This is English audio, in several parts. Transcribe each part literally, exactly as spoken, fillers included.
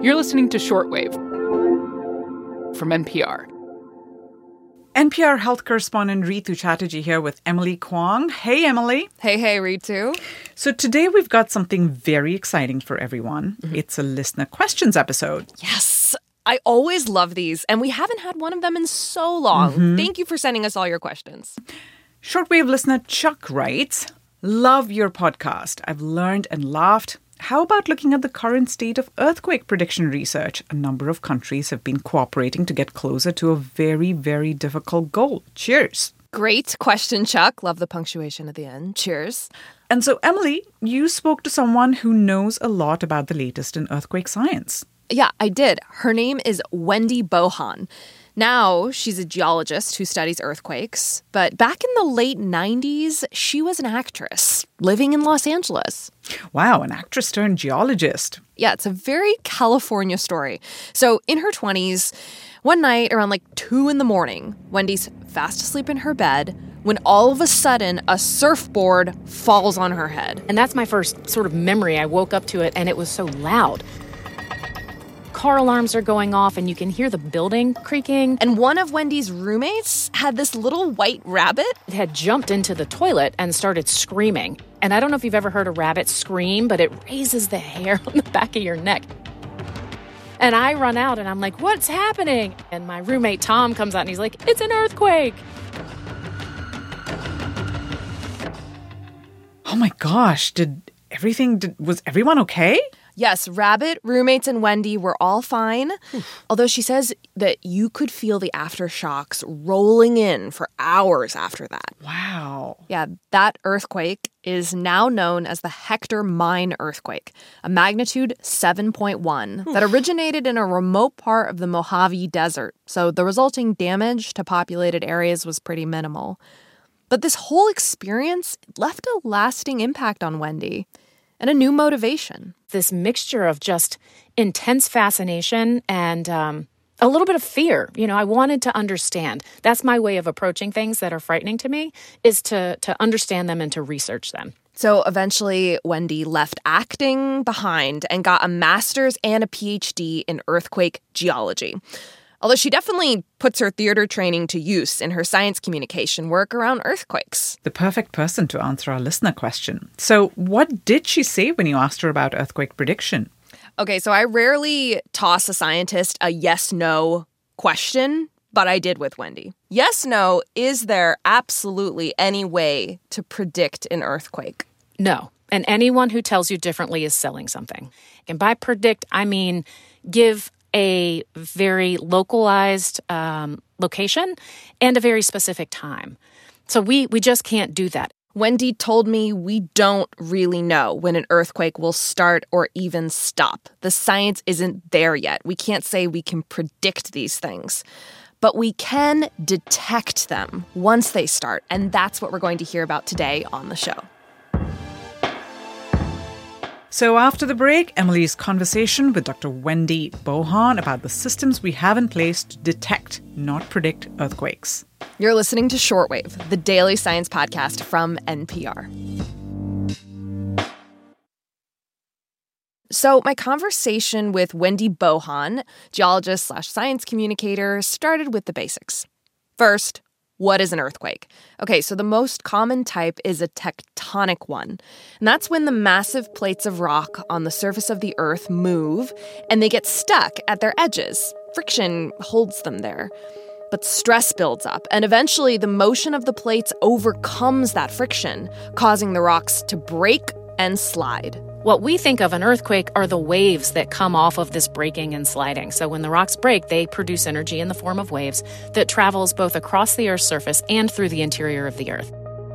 You're listening to Shortwave from N P R. N P R health correspondent Ritu Chatterjee here with Emily Kwong. Hey, Emily. Hey, hey, Ritu. So today we've got something very exciting for everyone. Mm-hmm. It's a listener questions episode. Yes. I always love these, and we haven't had one of them in so long. Mm-hmm. Thank you for sending us all your questions. Shortwave listener Chuck writes, "Love your podcast. I've learned and laughed. How about looking at the current state of earthquake prediction research? A number of countries have been cooperating to get closer to a very, very difficult goal. Cheers." Great question, Chuck. Love the punctuation at the end. Cheers. And so, Emily, you spoke to someone who knows a lot about the latest in earthquake science. Yeah, I did. Her name is Wendy Bohan. Now, she's a geologist who studies earthquakes, but back in the late nineties, she was an actress living in Los Angeles. Wow, an actress turned geologist. Yeah, it's a very California story. So in her twenties, one night around like two in the morning, Wendy's fast asleep in her bed when all of a sudden a surfboard falls on her head. And that's my first sort of memory. I woke up to it and it was so loud. Car alarms are going off and you can hear the building creaking. And one of Wendy's roommates had this little white rabbit. It had jumped into the toilet and started screaming. And I don't know if you've ever heard a rabbit scream, but it raises the hair on the back of your neck. And I run out and I'm like, what's happening? And my roommate Tom comes out and he's like, it's an earthquake. Oh my gosh, did everything, did, was everyone okay? Yes, Rabbit, roommates, and Wendy were all fine. Although she says that you could feel the aftershocks rolling in for hours after that. Wow. Yeah, that earthquake is now known as the Hector Mine earthquake, a magnitude seven point one that originated in a remote part of the Mojave Desert. So the resulting damage to populated areas was pretty minimal. But this whole experience left a lasting impact on Wendy and a new motivation. This mixture of just intense fascination and um, a little bit of fear. You know, I wanted to understand. That's my way of approaching things that are frightening to me, is to to understand them and to research them. So eventually, Wendy left acting behind and got a master's and a P H D in earthquake geology. Although she definitely puts her theater training to use in her science communication work around earthquakes. The perfect person to answer our listener question. So what did she say when you asked her about earthquake prediction? Okay, so I rarely toss a scientist a yes-no question, but I did with Wendy. Yes, no, is there absolutely any way to predict an earthquake? No. And anyone who tells you differently is selling something. And by predict, I mean give a very localized um, location and a very specific time. So we we just can't do that. Wendy told me we don't really know when an earthquake will start or even stop. The science isn't there yet. We can't say we can predict these things. But we can detect them once they start. And that's what we're going to hear about today on the show. So after the break, Emily's conversation with Doctor Wendy Bohan about the systems we have in place to detect, not predict, earthquakes. You're listening to Shortwave, the daily science podcast from N P R. So my conversation with Wendy Bohan, geologist slash science communicator, started with the basics. First, what is an earthquake? Okay, so the most common type is a tectonic one. And that's when the massive plates of rock on the surface of the earth move and they get stuck at their edges. Friction holds them there. But stress builds up, and eventually the motion of the plates overcomes that friction, causing the rocks to break and slide. What we think of an earthquake are the waves that come off of this breaking and sliding. So when the rocks break, they produce energy in the form of waves that travels both across the Earth's surface and through the interior of the Earth.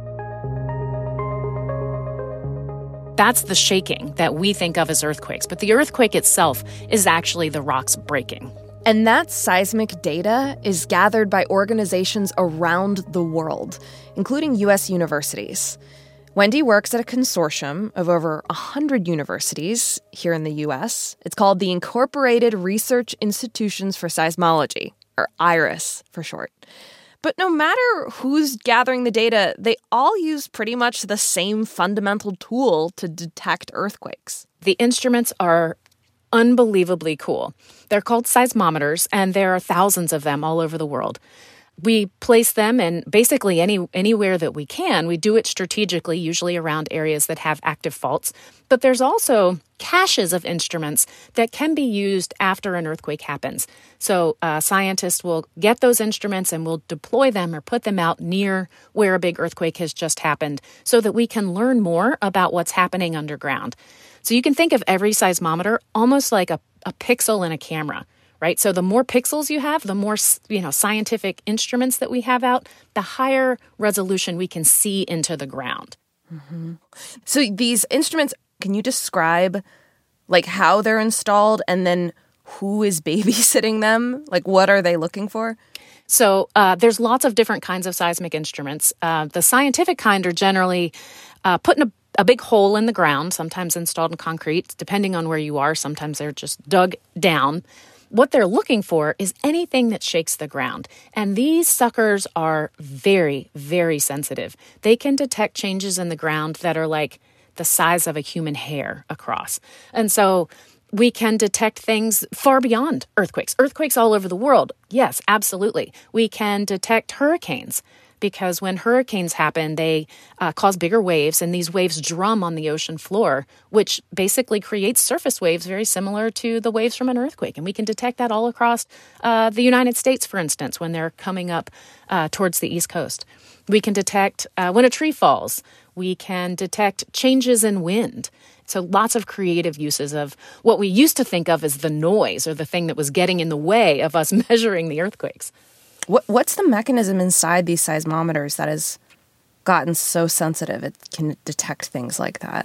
That's the shaking that we think of as earthquakes. But the earthquake itself is actually the rocks breaking. And that seismic data is gathered by organizations around the world, including U S universities. Wendy works at a consortium of over one hundred universities here in the U S. It's called the Incorporated Research Institutions for Seismology, or IRIS for short. But no matter who's gathering the data, they all use pretty much the same fundamental tool to detect earthquakes. The instruments are unbelievably cool. They're called seismometers, and there are thousands of them all over the world. We place them in basically any anywhere that we can. We do it strategically, usually around areas that have active faults. But there's also caches of instruments that can be used after an earthquake happens. So uh, scientists will get those instruments and will deploy them or put them out near where a big earthquake has just happened so that we can learn more about what's happening underground. So you can think of every seismometer almost like a, a pixel in a camera. Right? So the more pixels you have, the more, you know, scientific instruments that we have out, the higher resolution we can see into the ground. Mm-hmm. So these instruments, can you describe like how they're installed and then who is babysitting them? Like what are they looking for? So uh, there's lots of different kinds of seismic instruments. Uh, the scientific kind are generally uh, put in a a big hole in the ground, sometimes installed in concrete, depending on where you are. Sometimes they're just dug down. What they're looking for is anything that shakes the ground. And these suckers are very, very sensitive. They can detect changes in the ground that are like the size of a human hair across. And so we can detect things far beyond earthquakes. Earthquakes all over the world. Yes, absolutely. We can detect hurricanes, because when hurricanes happen, they uh, cause bigger waves, and these waves drum on the ocean floor, which basically creates surface waves very similar to the waves from an earthquake. And we can detect that all across uh, the United States, for instance, when they're coming up uh, towards the East Coast. We can detect uh, when a tree falls. We can detect changes in wind. So lots of creative uses of what we used to think of as the noise or the thing that was getting in the way of us measuring the earthquakes. What What's the mechanism inside these seismometers that has gotten so sensitive it can detect things like that?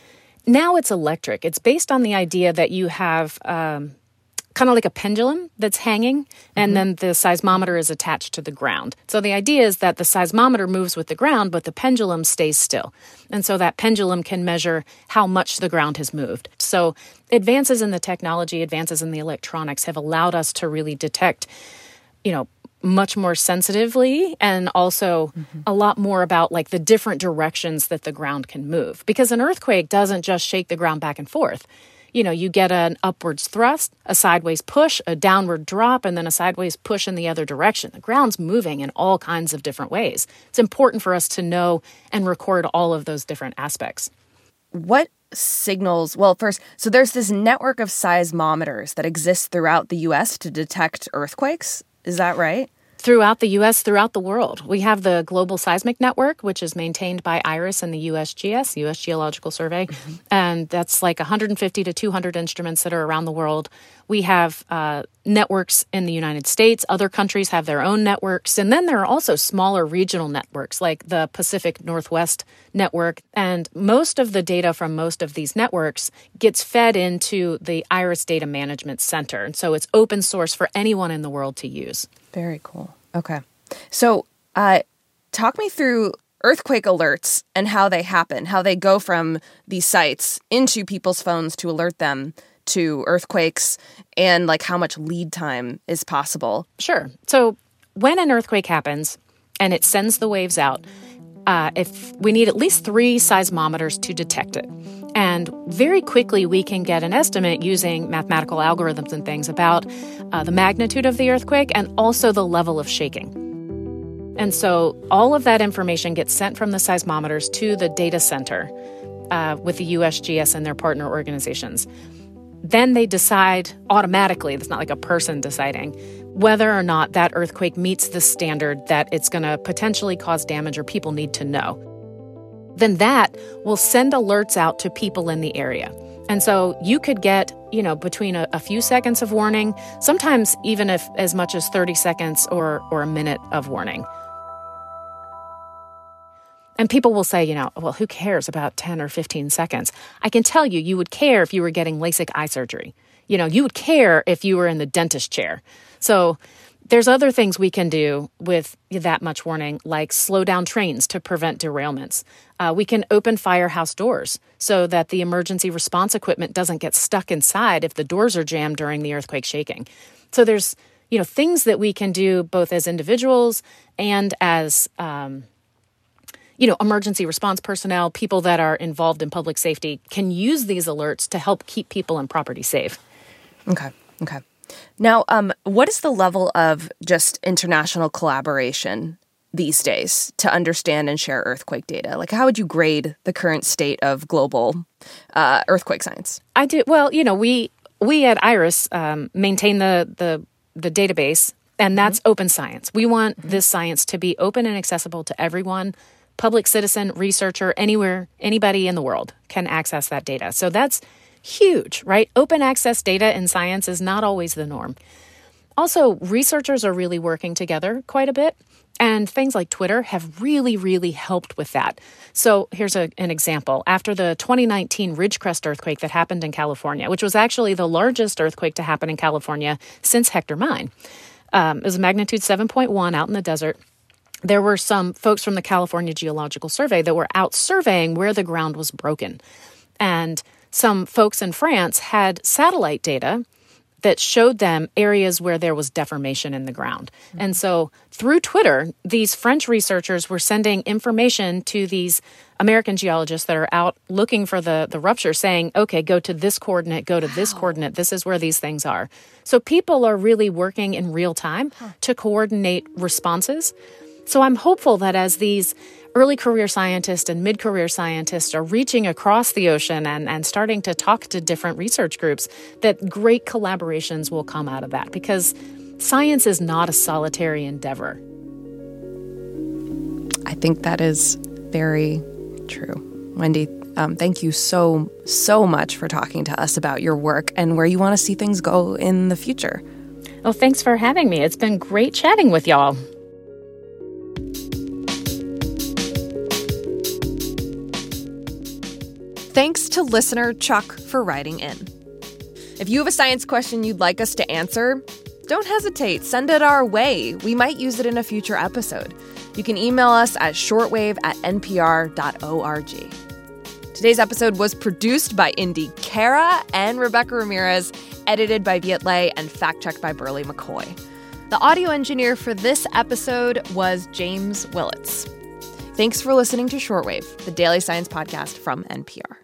Now it's electric. It's based on the idea that you have um, kind of like a pendulum that's hanging, and mm-hmm. then the seismometer is attached to the ground. So the idea is that the seismometer moves with the ground, but the pendulum stays still. And so that pendulum can measure how much the ground has moved. So advances in the technology, advances in the electronics have allowed us to really detect, you know, much more sensitively, and also mm-hmm. a lot more about like the different directions that the ground can move. Because an earthquake doesn't just shake the ground back and forth. You know, you get an upwards thrust, a sideways push, a downward drop, and then a sideways push in the other direction. The ground's moving in all kinds of different ways. It's important for us to know and record all of those different aspects. What signals, well, first, so there's this network of seismometers that exists throughout the U S to detect earthquakes. Is that right? Throughout the U S, throughout the world. We have the Global Seismic Network, which is maintained by IRIS and the U S G S, U S Geological Survey. Mm-hmm. And that's like one hundred fifty to two hundred instruments that are around the world. We have uh, networks in the United States. Other countries have their own networks. And then there are also smaller regional networks like the Pacific Northwest Network. And most of the data from most of these networks gets fed into the IRIS Data Management Center. And so it's open source for anyone in the world to use. Very cool. Okay. So uh, talk me through earthquake alerts and how they happen, how they go from these sites into people's phones to alert them to earthquakes, and like how much lead time is possible. Sure. So when an earthquake happens and it sends the waves out, uh, if we need at least three seismometers to detect it. And very quickly, we can get an estimate using mathematical algorithms and things about uh, the magnitude of the earthquake and also the level of shaking. And so all of that information gets sent from the seismometers to the data center uh, with the U S G S and their partner organizations. Then they decide automatically, it's not like a person deciding, whether or not that earthquake meets the standard that it's going to potentially cause damage or people need to know. Then that will send alerts out to people in the area. And so you could get, you know, between a, a few seconds of warning, sometimes even if as much as thirty seconds or, or a minute of warning. And people will say, you know, well, who cares about ten or fifteen seconds? I can tell you, you would care if you were getting LASIK eye surgery. You know, you would care if you were in the dentist chair. So there's other things we can do with that much warning, like slow down trains to prevent derailments. Uh, we can open firehouse doors so that the emergency response equipment doesn't get stuck inside if the doors are jammed during the earthquake shaking. So there's, you know, things that we can do both as individuals and as, um, you know, emergency response personnel, people that are involved in public safety can use these alerts to help keep people and property safe. Okay. Okay. Now, um, what is the level of just international collaboration these days to understand and share earthquake data? Like, how would you grade the current state of global uh, earthquake science? I do. Well, you know, we we at IRIS um, maintain the, the the database, and that's mm-hmm. open science. We want mm-hmm. this science to be open and accessible to everyone. Public citizen, researcher, anywhere, anybody in the world can access that data. So that's huge, right? Open access data in science is not always the norm. Also, researchers are really working together quite a bit, and things like Twitter have really, really helped with that. So here's a, an example. After the twenty nineteen Ridgecrest earthquake that happened in California, which was actually the largest earthquake to happen in California since Hector Mine, um, it was a magnitude seven point one out in the desert. There were some folks from the California Geological Survey that were out surveying where the ground was broken. And some folks in France had satellite data that showed them areas where there was deformation in the ground. Mm-hmm. And so through Twitter, these French researchers were sending information to these American geologists that are out looking for the, the rupture, saying, okay, go to this coordinate, go to wow. this coordinate, this is where these things are. So people are really working in real time huh. to coordinate responses. So I'm hopeful that as these early career scientists and mid-career scientists are reaching across the ocean and, and starting to talk to different research groups, that great collaborations will come out of that, because science is not a solitary endeavor. I think that is very true. Wendy, um, thank you so, so much for talking to us about your work and where you want to see things go in the future. Well, thanks for having me. It's been great chatting with y'all. Thanks to listener Chuck for writing in. If you have a science question you'd like us to answer, don't hesitate. Send it our way. We might use it in a future episode. You can email us at shortwave at n p r dot org. Today's episode was produced by Indy Cara and Rebecca Ramirez, edited by Viet Le, and fact-checked by Burley McCoy. The audio engineer for this episode was James Willits. Thanks for listening to Shortwave, the daily science podcast from N P R.